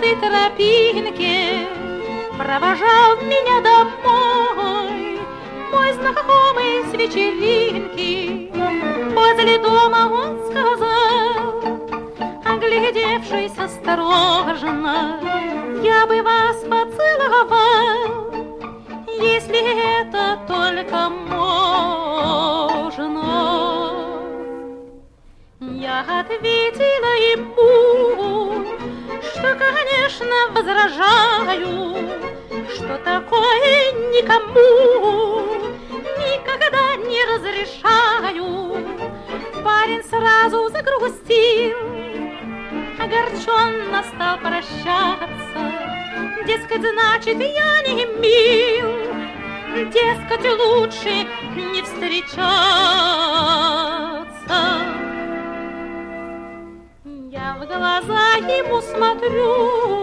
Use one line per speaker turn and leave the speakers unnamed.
этой тропинке провожал меня домой мой знакомый с вечеринки. Возле дома он сказал, оглядевшись осторожно: я бы вас поцеловал, если это только можно. Я ответила ему, что, конечно, возражаю, что такое никому никогда не разрешаю. Парень сразу загрустил, огорченно стал прощаться. Дескать, значит, я не мил, дескать, лучше не встречаться. Я в глаза ему смотрю,